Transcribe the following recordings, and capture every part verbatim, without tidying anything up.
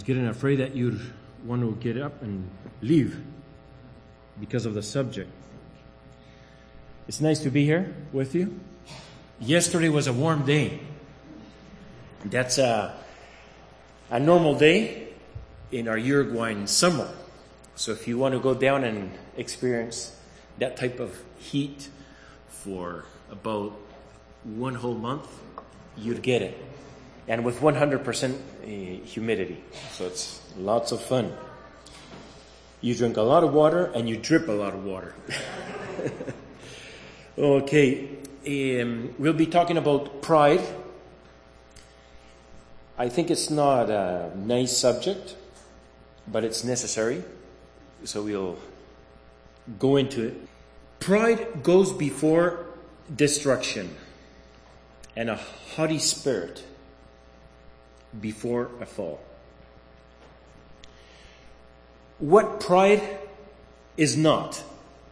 Getting afraid that you'd want to get up and leave because of the subject. It's nice to be here with you. Yesterday was a warm day. That's a, a normal day in our Uruguayan summer. So if you want to go down and experience that type of heat for about one whole month, you'd get it. And with one hundred percent humidity. So it's lots of fun. You drink a lot of water and you drip a lot of water. Okay, um, we'll be talking about pride. I think it's not a nice subject, but it's necessary. So we'll go into it. Pride goes before destruction, and a haughty spirit before a fall. What pride is not.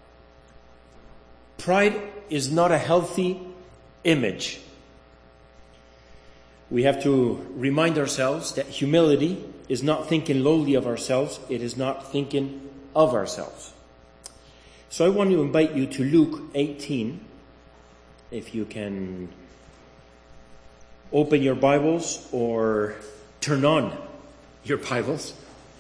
Pride is not a healthy image. We have to remind ourselves that humility is not thinking lowly of ourselves. It is not thinking of ourselves. So I want to invite you to Luke eighteen. If you can open your Bibles or turn on your Bibles.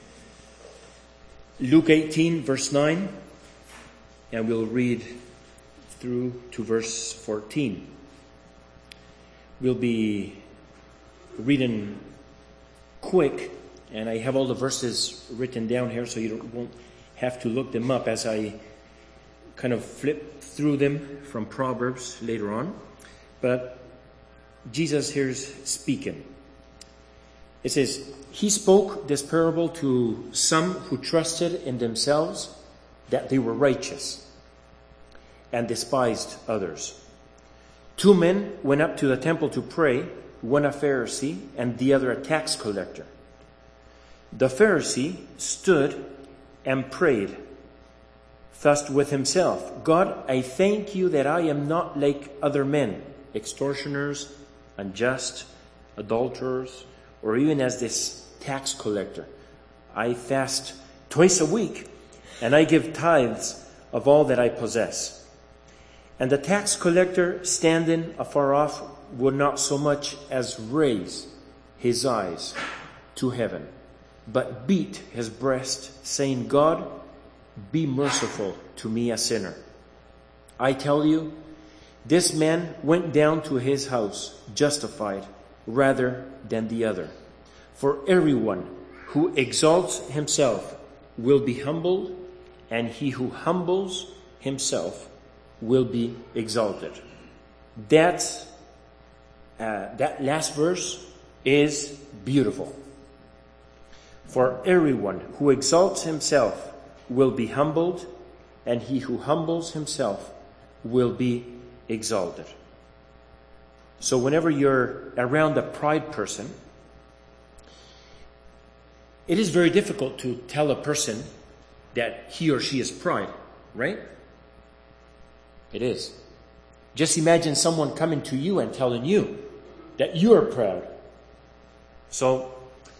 Luke eighteen, verse nine, and we'll read through to verse fourteen. We'll be reading quick, and I have all the verses written down here so you don't, won't have to look them up as I kind of flip through them from Proverbs later on. But Jesus here's speaking. It says, he spoke this parable to some who trusted in themselves that they were righteous and despised others. Two men went up to the temple to pray, one a Pharisee and the other a tax collector. The Pharisee stood and prayed thus with himself, God, I thank you that I am not like other men, extortioners, unjust, adulterers, or even as this tax collector. I fast twice a week, and I give tithes of all that I possess. And the tax collector, standing afar off, would not so much as raise his eyes to heaven, but beat his breast, saying, God, be merciful to me, a sinner. I tell you, this man went down to his house justified rather than the other. For everyone who exalts himself will be humbled, and he who humbles himself will be exalted. That's, uh, that last verse is beautiful. For everyone who exalts himself will be humbled, and he who humbles himself will be exalted. So whenever you're around a pride person, it is very difficult to tell a person that he or she is pride, right? It is. Just imagine someone coming to you and telling you that you are proud. So,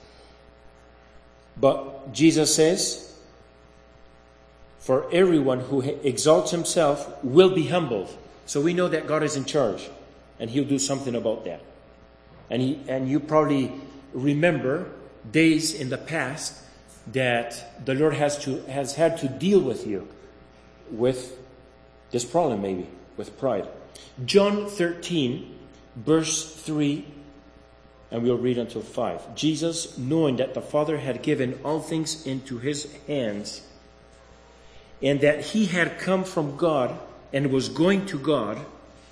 but Jesus says, for everyone who exalts himself will be humbled. So we know that God is in charge, and he'll do something about that. And he, and you probably remember days in the past that the Lord has to has had to deal with you with this problem, maybe with pride. John thirteen, verse three, and we'll read until five. Jesus, knowing that the Father had given all things into his hands, and that he had come from God and was going to God,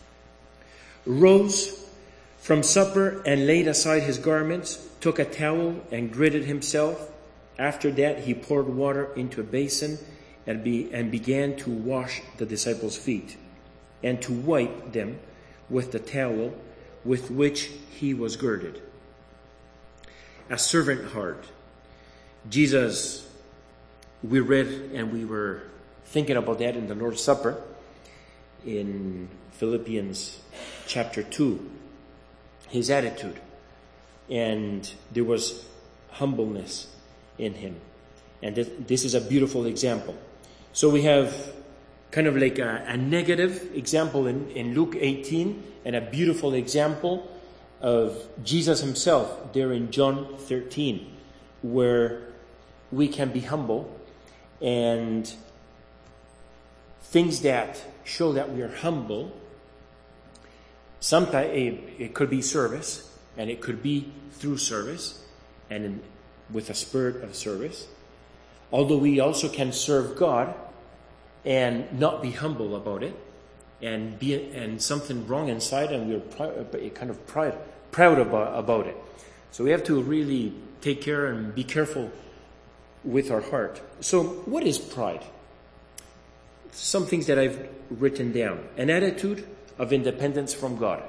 rose from supper and laid aside his garments, took a towel and girded himself. After that, he poured water into a basin and, be, and began to wash the disciples' feet and to wipe them with the towel with which he was girded. A servant heart. Jesus, we read and we were thinking about that in the Lord's Supper in Philippians chapter two, his attitude. And there was humbleness in him. And this, this is a beautiful example. So we have kind of like a, a negative example in, in Luke eighteen, and a beautiful example of Jesus himself there in John thirteen, where we can be humble, and things that show that we are humble, sometimes it, it could be service, and it could be through service, and in, with a spirit of service. Although we also can serve God and not be humble about it, and be and something wrong inside, and we're pr- kind of proud proud about, about it. So we have to really take care and be careful with our heart. So what is pride? Some things that I've written down. An attitude of independence from God.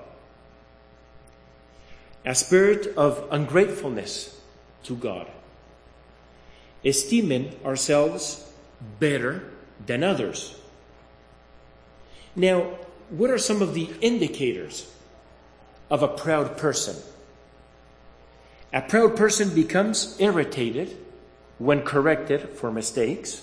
A spirit of ungratefulness to God. Esteeming ourselves better than others. Now, what are some of the indicators of a proud person? A proud person becomes irritated when corrected for mistakes.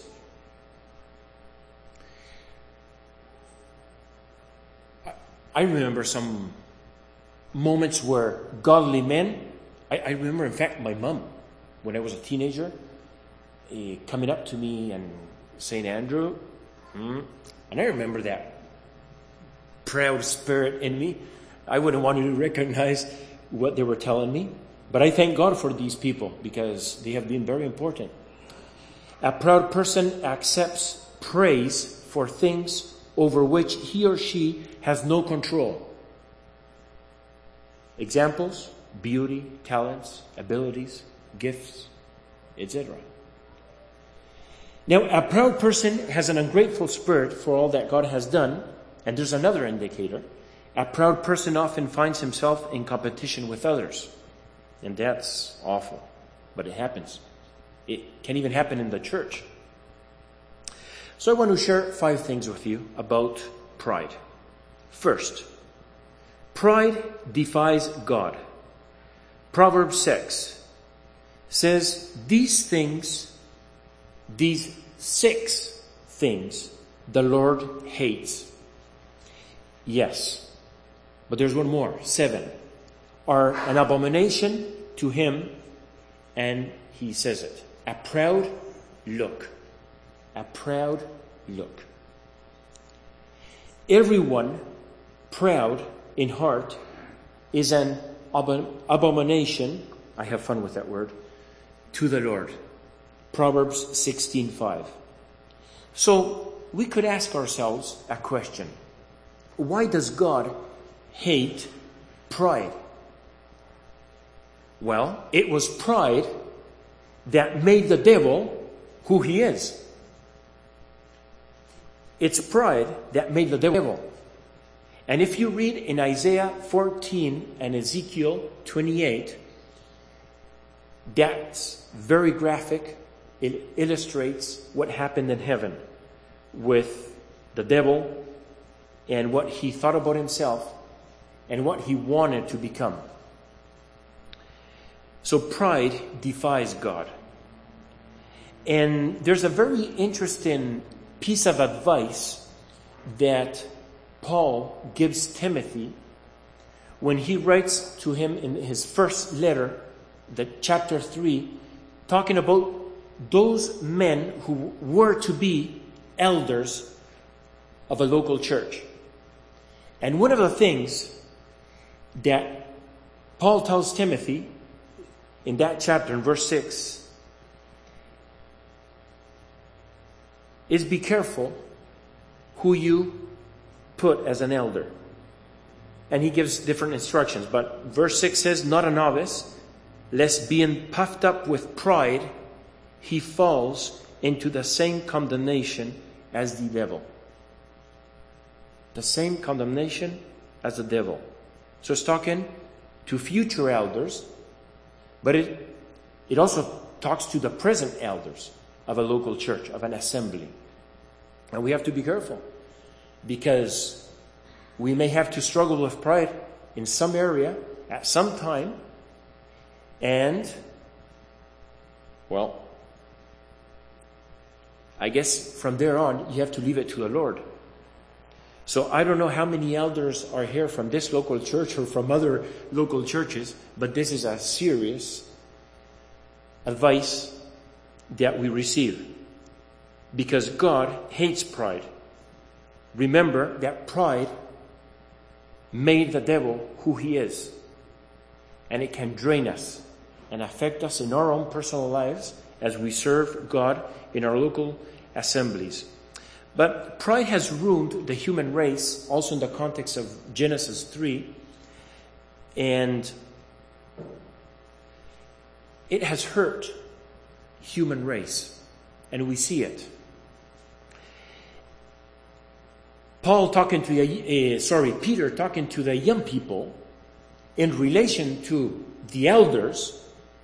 I remember some moments where godly men, I, I remember in fact my mom, when I was a teenager, eh, coming up to me and saying, Andrew, hmm, and I remember that proud spirit in me. I wouldn't want to recognize what they were telling me. But I thank God for these people because they have been very important. A proud person accepts praise for things over which he or she has no control. Examples: beauty, talents, abilities, gifts, et cetera. Now, a proud person has an ungrateful spirit for all that God has done. And there's another indicator. A proud person often finds himself in competition with others. And that's awful. But it happens. It can even happen in the church. So I want to share five things with you about pride. First, pride defies God. Proverbs six says, these things, these six things, the Lord hates. Yes. But there's one more. Seven. Are an abomination to him, and he says it. A proud look. A proud look. Everyone proud in heart is an ab- abomination, I have fun with that word, to the Lord. Proverbs sixteen five. So we could ask ourselves a question. Why does God hate pride? Well, it was pride that made the devil who he is. It's pride that made the devil. And if you read in Isaiah fourteen and Ezekiel twenty-eight, that's very graphic. It illustrates what happened in heaven with the devil and what he thought about himself and what he wanted to become. So pride defies God. And there's a very interesting piece of advice that Paul gives Timothy when he writes to him in his first letter, the chapter three, talking about those men who were to be elders of a local church. And one of the things that Paul tells Timothy in that chapter, in verse six, is be careful who you put as an elder. And he gives different instructions. But verse six says, not a novice, lest being puffed up with pride, he falls into the same condemnation as the devil. The same condemnation as the devil. So it's talking to future elders, but it it also talks to the present elders of a local church, of an assembly. And we have to be careful, because we may have to struggle with pride in some area at some time, and Well, I guess from there on, you have to leave it to the Lord. So I don't know how many elders are here from this local church or from other local churches, but this is a serious advice that we receive. Because God hates pride. Remember that pride made the devil who he is. And it can drain us and affect us in our own personal lives as we serve God in our local assemblies. But pride has ruined the human race, also in the context of Genesis three. And it has hurt human race. And we see it. Paul talking to the, uh, sorry, Peter talking to the young people in relation to the elders.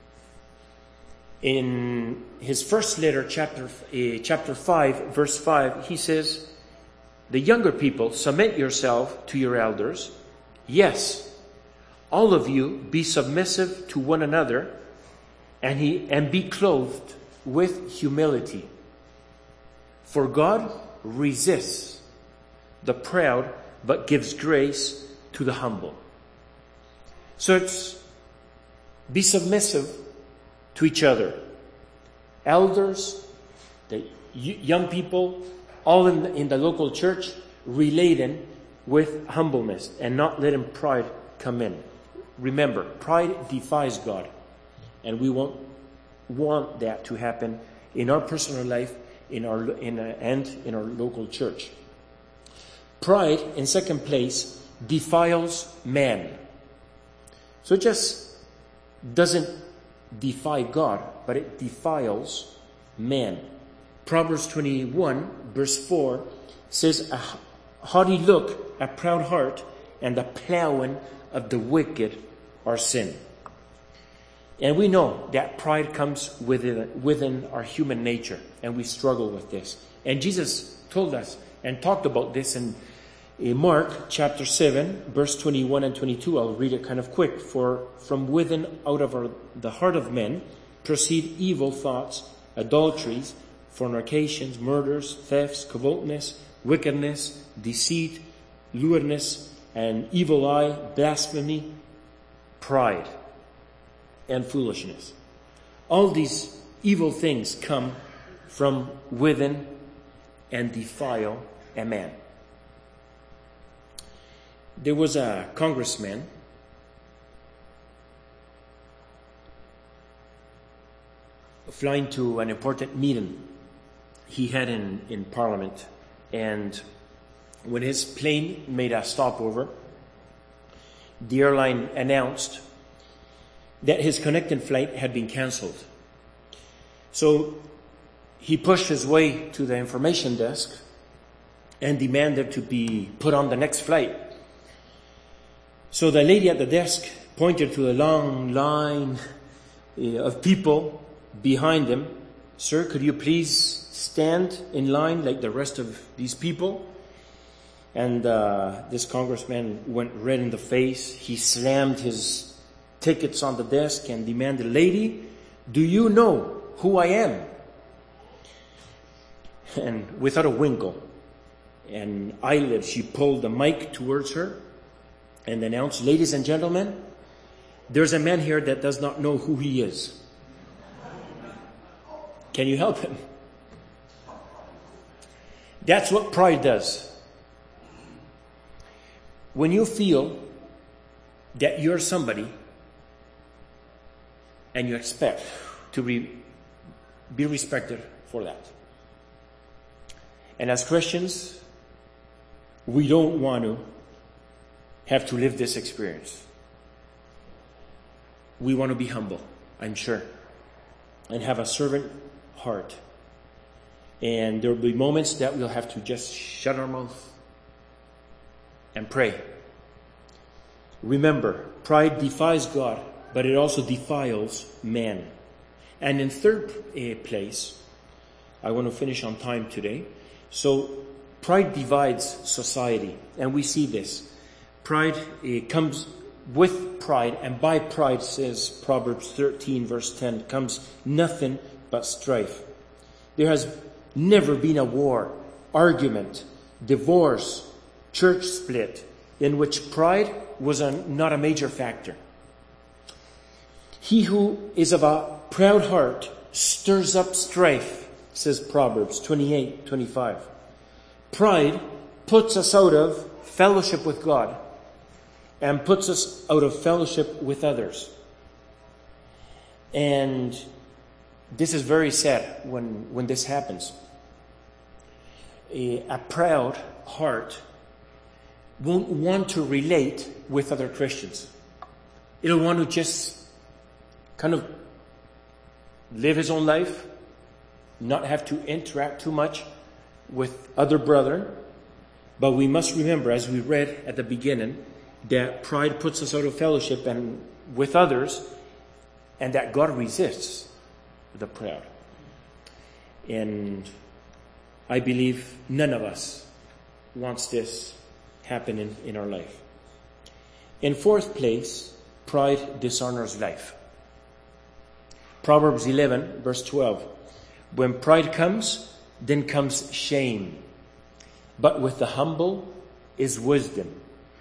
In his first letter, chapter uh, chapter five, verse five, he says, "The younger people, submit yourself to your elders. Yes, all of you be submissive to one another, and he and be clothed with humility. For God resists the proud, but gives grace to the humble." So it's be submissive to each other. Elders, the young people, all in the, in the local church, relating with humbleness and not letting pride come in. Remember, pride defies God, and we won't want that to happen in our personal life, in our in a, and in our local church. Pride, in second place, defiles man. So it just doesn't defy God, but it defiles man. Proverbs twenty-one, verse four, says, "A haughty look, a proud heart, and the plowing of the wicked are sin." And we know that pride comes within, within our human nature, and we struggle with this. And Jesus told us and talked about this in, in Mark chapter seven, verse twenty-one and twenty-two. I'll read it kind of quick. "For from within, out of our, the heart of men, proceed evil thoughts, adulteries, fornications, murders, thefts, covetousness, wickedness, deceit, lewdness, and evil eye, blasphemy, pride, and foolishness." All these evil things come from within and defile a man. There was a congressman flying to an important meeting he had in, in Parliament, and when his plane made a stopover, the airline announced that his connecting flight had been cancelled. So he pushed his way to the information desk and demanded to be put on the next flight. So the lady at the desk pointed to a long line of people behind him. "Sir, could you please stand in line like the rest of these people?" And uh, this congressman went red in the face. He slammed his tickets on the desk and demanded, "Lady, do you know who I am?" And without a winkle and eyelid, she pulled the mic towards her and announced, "Ladies and gentlemen, there's a man here that does not know who he is. Can you help him?" That's what pride does. When you feel that you're somebody and you expect to be, be respected for that. And as Christians, we don't want to have to live this experience. We want to be humble, I'm sure, and have a servant heart. And there will be moments that we'll have to just shut our mouth and pray. Remember, pride defies God, but it also defiles man. And in third uh, place, I want to finish on time today. So pride divides society, and we see this. Pride uh, comes with pride, and by pride, says Proverbs thirteen, verse ten, comes nothing but strife. There has never been a war, argument, divorce, church split in which pride was a, not a major factor. He who is of a proud heart stirs up strife, says Proverbs twenty-eight twenty-five. Pride puts us out of fellowship with God and puts us out of fellowship with others. And this is very sad when, when this happens. A, a proud heart won't want to relate with other Christians. It'll want to just kind of live his own life, not have to interact too much with other brethren. But we must remember, as we read at the beginning, that pride puts us out of fellowship and with others, and that God resists the proud. And I believe none of us wants this happening in our life. In fourth place, pride dishonors life. Proverbs eleven, verse twelve. When pride comes, then comes shame. But with the humble is wisdom.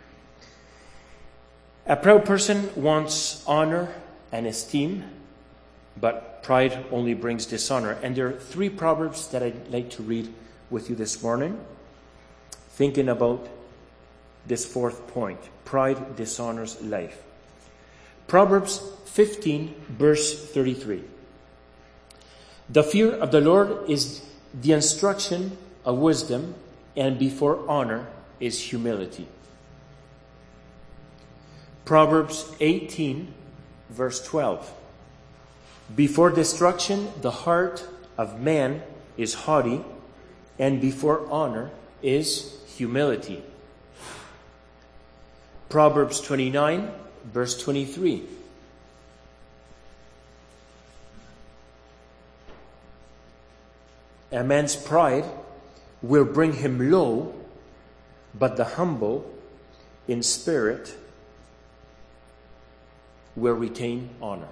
A proud person wants honor and esteem, but pride only brings dishonor. And there are three proverbs that I'd like to read with you this morning, thinking about this fourth point. Pride dishonors life. Proverbs fifteen, verse thirty-three. The fear of the Lord is the instruction of wisdom, and before honor is humility. Proverbs eighteen, verse twelve. Before destruction, the heart of man is haughty, and before honor is humility. Proverbs twenty-nine, verse twenty-three. A man's pride will bring him low, but the humble in spirit will retain honor.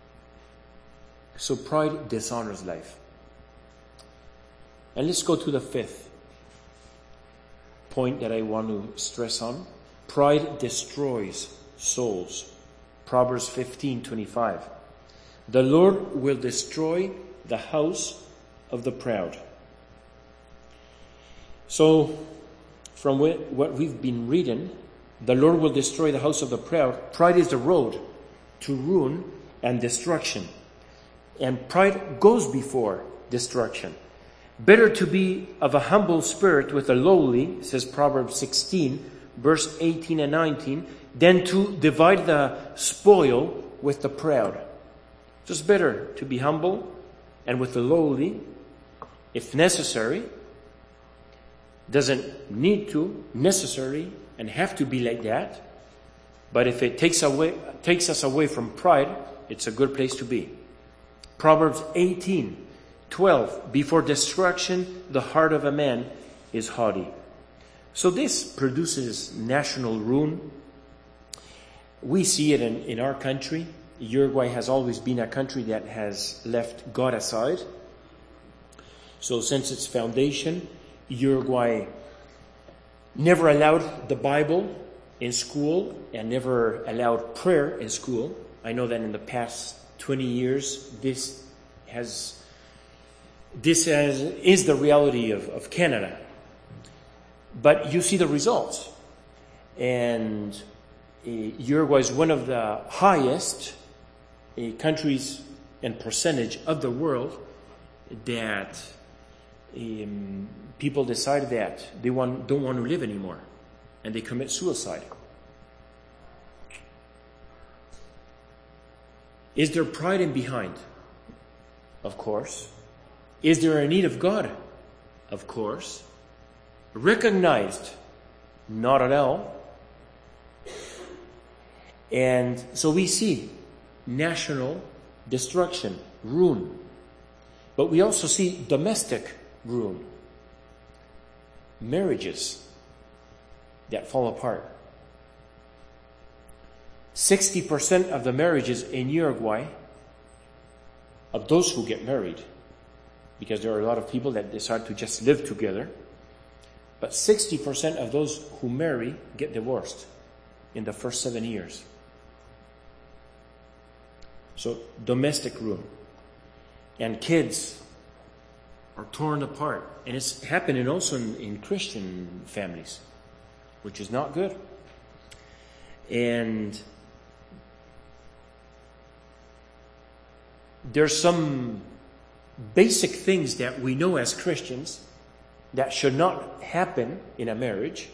So pride dishonors life. And let's go to the fifth point that I want to stress on. Pride destroys souls. Proverbs fifteen twenty-five. The Lord will destroy the house of the proud. So, from what we've been reading, the Lord will destroy the house of the proud. Pride is the road to ruin and destruction. And pride goes before destruction. Better to be of a humble spirit with the lowly, says Proverbs sixteen, verse eighteen and nineteen, than to divide the spoil with the proud. Just better to be humble and with the lowly, if necessary. Doesn't need to, necessary, and have to be like that. But if it takes away, takes us away from pride, it's a good place to be. Proverbs eighteen, twelve. Before destruction, the heart of a man is haughty. So this produces national ruin. We see it in, in our country. Uruguay has always been a country that has left God aside. So since its foundation, Uruguay never allowed the Bible in school and never allowed prayer in school. I know that in the past twenty years, this has this has, is the reality of, of Canada. But you see the results. And uh, Uruguay is one of the highest uh, countries and percentage of the world that um, people decide that they want, don't want to live anymore, and they commit suicide. Is there pride in behind? Of course. Is there a need of God? Of course. Recognized? Not at all. And so we see national destruction, ruin. But we also see domestic ruin. Marriages that fall apart. sixty percent of the marriages in Uruguay, of those who get married, because there are a lot of people that decide to just live together. But sixty percent of those who marry get divorced in the first seven years. So domestic ruin. And kids are torn apart. And it's happening also in, in Christian families, which is not good. And there's some basic things that we know as Christians that should not happen in a marriage,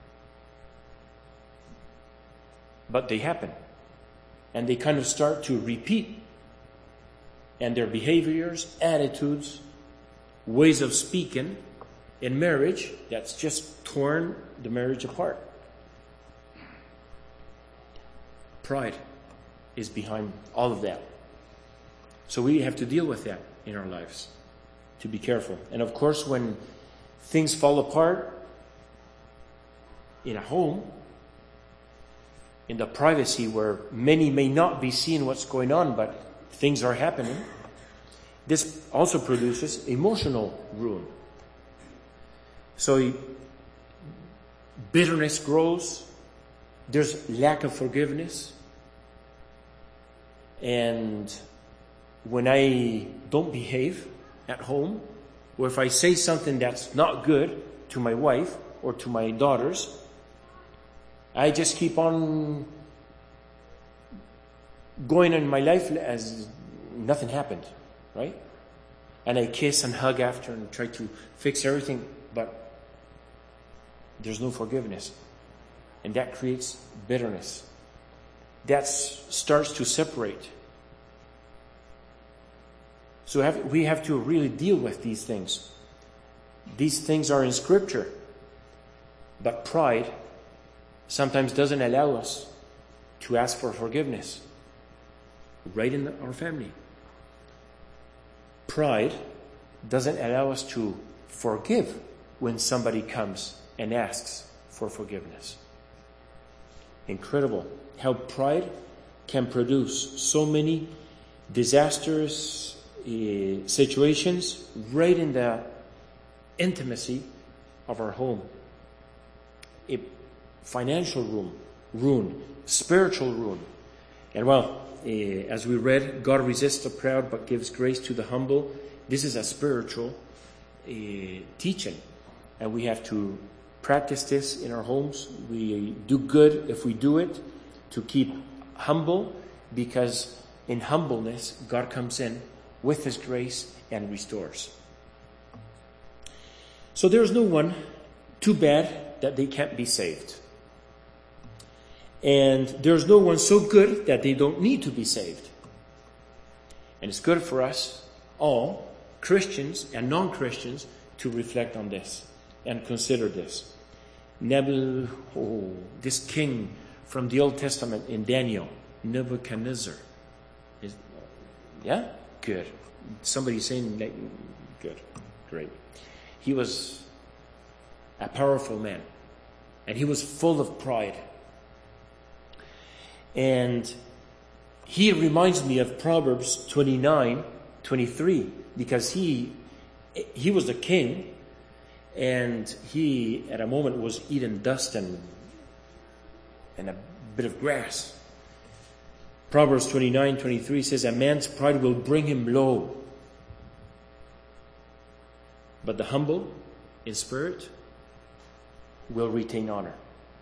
but they happen. And they kind of start to repeat. And their behaviors, attitudes, ways of speaking in marriage, that's just torn the marriage apart. Pride is behind all of that. So we have to deal with that in our lives, to be careful. And of course, when things fall apart in a home, in the privacy where many may not be seeing what's going on, but things are happening, this also produces emotional ruin. So bitterness grows, there's lack of forgiveness, and when I don't behave at home, or if I say something that's not good to my wife or to my daughters, I just keep on going in my life as nothing happened, right? And I kiss and hug after and try to fix everything, but there's no forgiveness. And that creates bitterness. That starts to separate. So have, we have to really deal with these things. These things are in Scripture. But pride sometimes doesn't allow us to ask for forgiveness right in our family. Pride doesn't allow us to forgive when somebody comes and asks for forgiveness. Incredible how pride can produce so many disastrous uh, situations right in the intimacy of our home. A financial ruin, ruin, spiritual ruin. And well, uh, as we read, God resists the proud but gives grace to the humble. This is a spiritual uh, teaching. And we have to practice this in our homes. We do good if we do it, to keep humble, because in humbleness, God comes in with His grace and restores. So there's no one too bad that they can't be saved. And there's no one so good that they don't need to be saved. And it's good for us all, Christians and non-Christians, to reflect on this and consider this. Nebuchadnezzar, oh, this king from the Old Testament in Daniel, Nebuchadnezzar. Is, yeah? Good. Somebody saying, good. Great. He was a powerful man. And he was full of pride. And he reminds me of Proverbs twenty-nine, twenty-three, because he he was the king, and he at a moment was eating dust and and a bit of grass. Proverbs twenty-nine, twenty-three says, a man's pride will bring him low, but the humble in spirit will retain honor.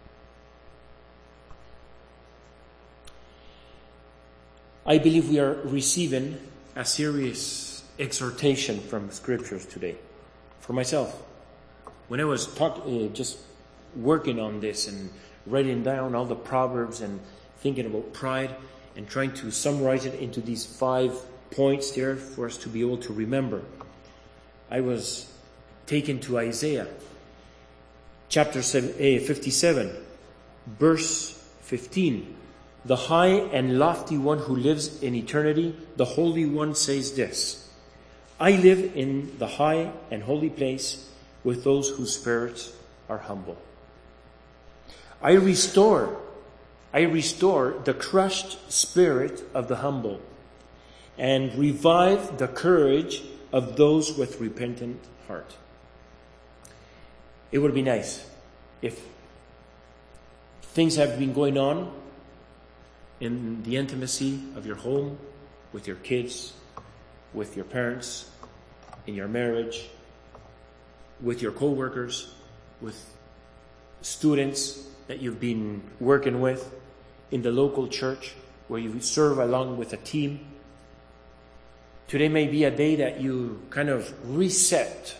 I believe we are receiving a serious exhortation from Scriptures today. For myself, when I was talk, uh, just working on this and writing down all the Proverbs and thinking about pride and trying to summarize it into these five points there for us to be able to remember, I was taken to Isaiah chapter fifty-seven, verse fifteen. The high and lofty one who lives in eternity, the Holy One, says this: I live in the high and holy place with those whose spirits are humble. I restore, I restore the crushed spirit of the humble and revive the courage of those with repentant heart. It would be nice if things have been going on in the intimacy of your home, with your kids, with your parents, in your marriage, with your co-workers, with students that you've been working with, in the local church where you serve along with a team. Today may be a day that you kind of reset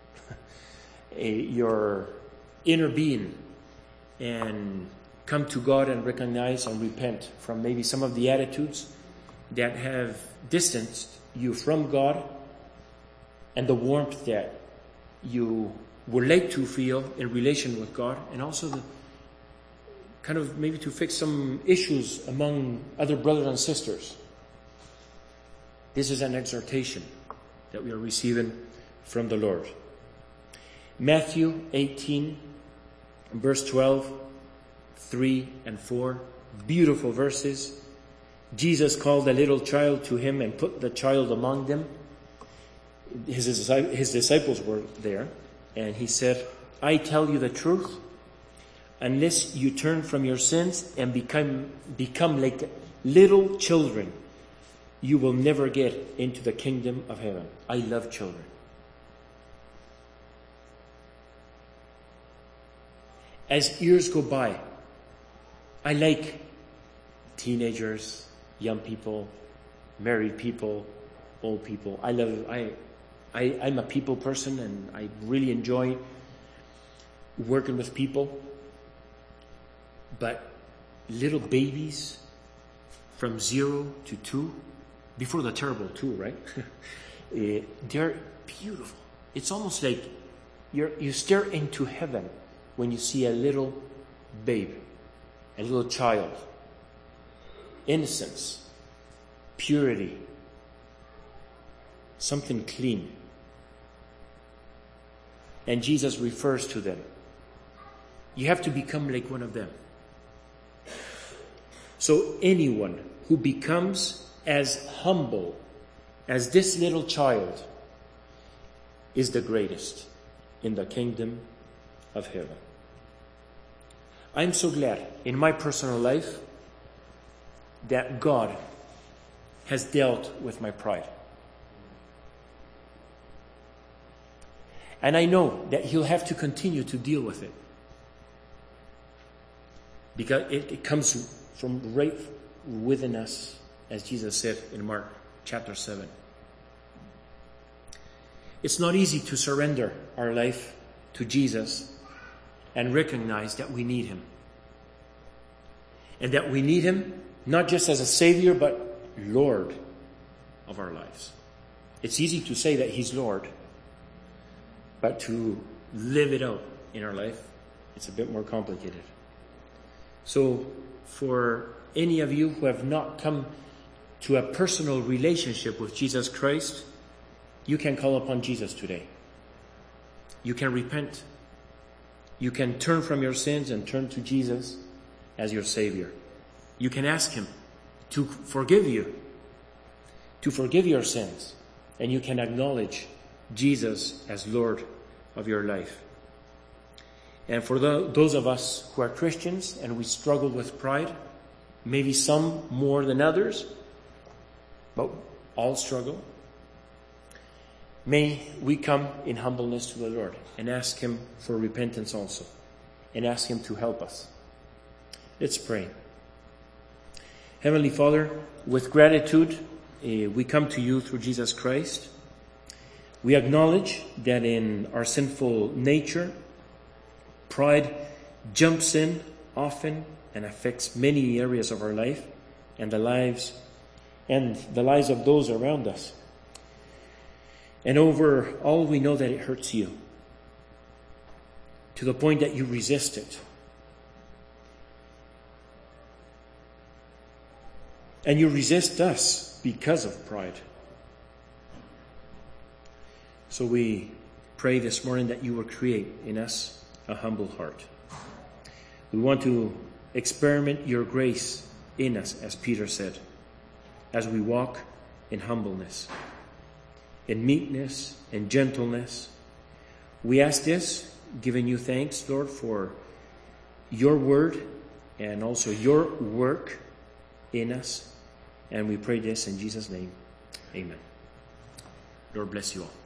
your inner being and come to God and recognize and repent from maybe some of the attitudes that have distanced you from God and the warmth that you would like to feel in relation with God, and also the kind of maybe to fix some issues among other brothers and sisters. This is an exhortation that we are receiving from the Lord. Matthew eighteen, verse twelve, three and four, beautiful verses. Jesus called a little child to him and put the child among them. His, his disciples were there, and he said, I tell you the truth, unless you turn from your sins and become, become like little children, you will never get into the kingdom of heaven. I love children. As years go by, I like teenagers, young people, married people, old people. I love, I, I, I'm a people person, and I really enjoy working with people. But little babies from zero to two, before the terrible two, right? uh, they're beautiful. It's almost like you're, you stare into heaven when you see a little babe, a little child. Innocence, purity, something clean. And Jesus refers to them. You have to become like one of them. So anyone who becomes as humble as this little child is the greatest in the kingdom of heaven. I'm so glad in my personal life that God has dealt with my pride. And I know that He'll have to continue to deal with it, because it, it comes from right within us, as Jesus said in Mark chapter seven. It's not easy to surrender our life to Jesus and recognize that we need Him. And that we need Him not just as a Savior, but Lord of our lives. It's easy to say that He's Lord, but to live it out in our life, it's a bit more complicated. So for any of you who have not come to a personal relationship with Jesus Christ, you can call upon Jesus today. You can repent. You can turn from your sins and turn to Jesus as your Savior. You can ask Him to forgive you, to forgive your sins, and you can acknowledge Jesus as Lord of your life. And for the, those of us who are Christians and we struggle with pride, maybe some more than others, but all struggle, may we come in humbleness to the Lord and ask Him for repentance also, and ask Him to help us. Let's pray. Heavenly Father, with gratitude, uh, we come to You through Jesus Christ. We acknowledge that in our sinful nature, pride jumps in often and affects many areas of our life and the lives and the lives of those around us. And over all, we know that it hurts You to the point that You resist it. And You resist us because of pride. So we pray this morning that You will create in us a humble heart. We want to experiment Your grace in us, as Peter said, as we walk in humbleness. in meekness and gentleness. We ask this, giving you thanks, Lord, for your word and also your work in us. And we pray this in Jesus' name. Amen. Lord bless you all.